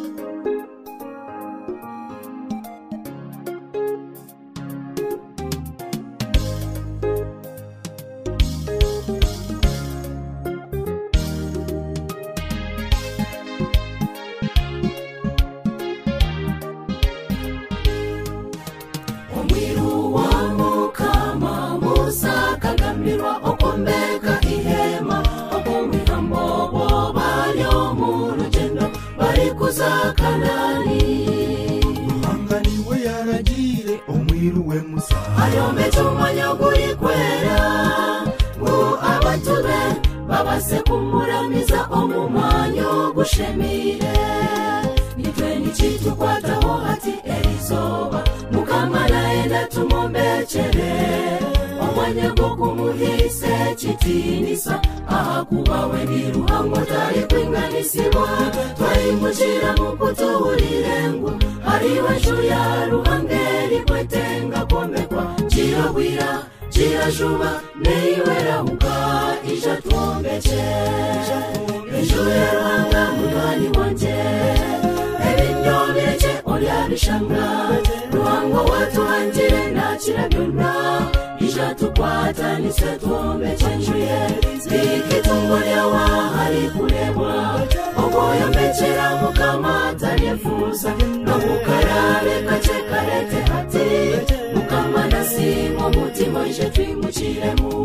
okombeka ihema okumwihambo bo balyo mu rugendo bari kuza Kanani. Ruhanganiwe yaragire omwiru we Musa ayometse umwanya guri kwera ngo abantu be babase kumuramiza omumwanyo gushemire. Nitwe nikitukwataho hati erizoba Mukama naenda tumombechere omwanya gwo kumuhise kitinisa ahakuba we ndi ruhango tari kwinganisibwa twayimukira mu kutuhurire ngu hariwe nju ya ruhangeri kwetenga komekwa kirabwira kirajuba neiwerahuka ija twombeke enju ya ruhanga munani wanje ebindobyeje olyabishanga ruhango watuhangire nakira byonna ija tukwatanise twombeke enju ye ikitungo lyawa hari kurebwa ogoyombekera Mukama talyefuza nomukarabe kacekarete hati Mukama nasimo umutima ije twimukiremu.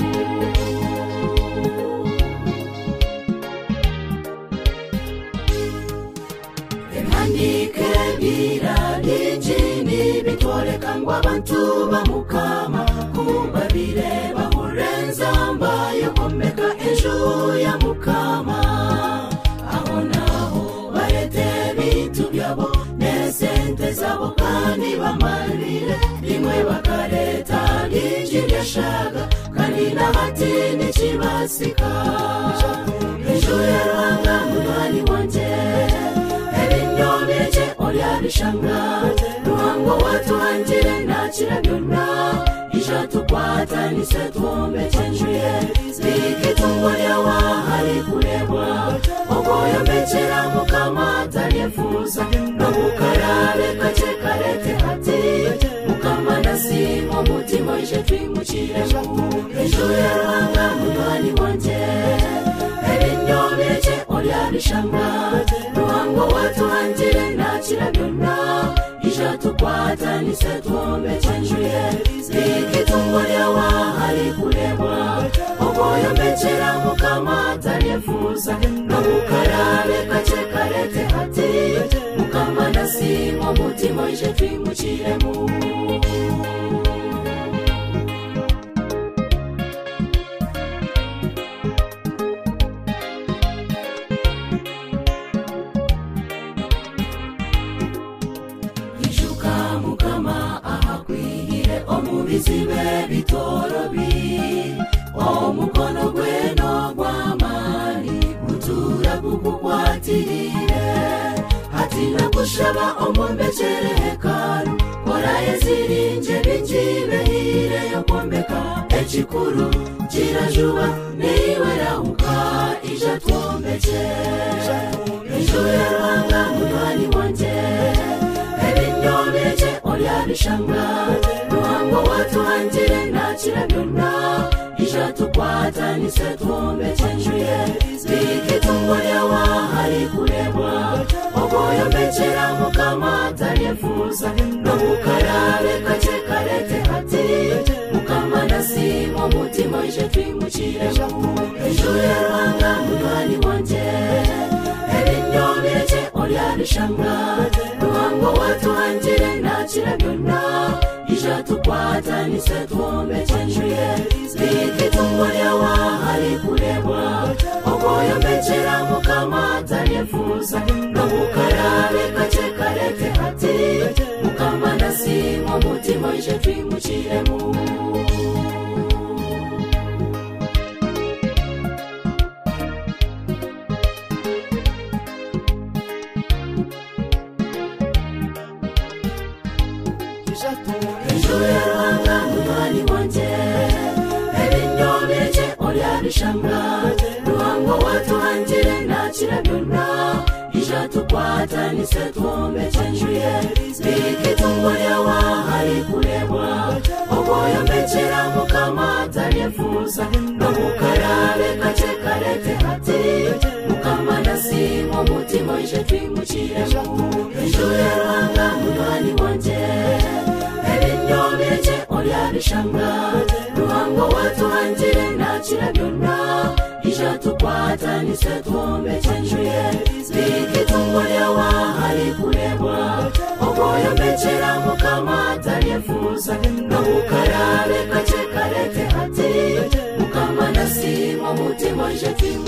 Emhandike birabijini bitoleka ngo abantu ba Mukama kumbabire bahurenza mbayo kombeka enju ya Mukama aho naho barete bintu byabo nesente zabo kandi bamarire rimwe bakareta byinjiryashaga kandi nahati nikibasika enju ya Ruhanga munani wanje ebindobyeje olyabishanga ruhango watuhangire nakira byonna ija tukwatanise twombeke enju ye ikitungo lyawa hari kurebwa ogoyombekera Mukama talyefuza nomukarabe kacekarete hati Mukama nasimo umutima ije twimukiremu. Enju ya Ruhanga munani wanje ebindobyeje olyabishanga ruhango watuhangire nakira byonna ija tukwatanise twombeke enju ye ikitungo lyawa hari kurebwa ogoyombekera Mukama talyefuza nomukarabe kacekarete hati Mukama nasimo umutima ije twimukiremu. Bizibe bitorobi omukono gweno gw'amani gutura gukukwatirire hatina kushaba omombekere hekalu koraye zirinje bijibehire yokombeka ekikuru kirajuba niwerahuka ija twombeke enju ya Ruhanga munani wanje ebindobyeje olyabishanga ruhango watuhangire nakira byonna ija tukwatanise twombeke enju ye ikitungo lyawa hari kurebwa ogoyombekera Mukama talyefuza nomukarabe kacekarete hati Mukama nasimo umutima ije twimukiremu. Enju ya Ruhanga munani wanje ebindobyeje olyabishanga ruhango watuhangire nakira byonna ija tukwatanise twombeke enju ye ikitungo lyawa hari kurebwa ogoyombekera Mukama talyefuza nomukarabe kacekarete hati Mukama nasimo umutima ije twimukiremu. Enju ya Ruhanga munani wanje ebindobyeje olyabishanga ruhango watuhangire nakira byonna ija tukwatanise twombe chenjuye bikitungo lyawa hari kulebwa oboyo mbechera mukama talyefusa nomukarabe kachekarete hati mukama nasimo mutima ije twimukiremu enjuye ruhanga munwani wanje ebinyobeje olyabishanga ruhango watuhanjire nakira byonna ija tukwatanise twombe chenjuye bikitungo lyawa hari kulebwa oboyo mbechera mukama talyefusa nomukarabe kachekarete hati mukama nasimo mutima ije twimukiremu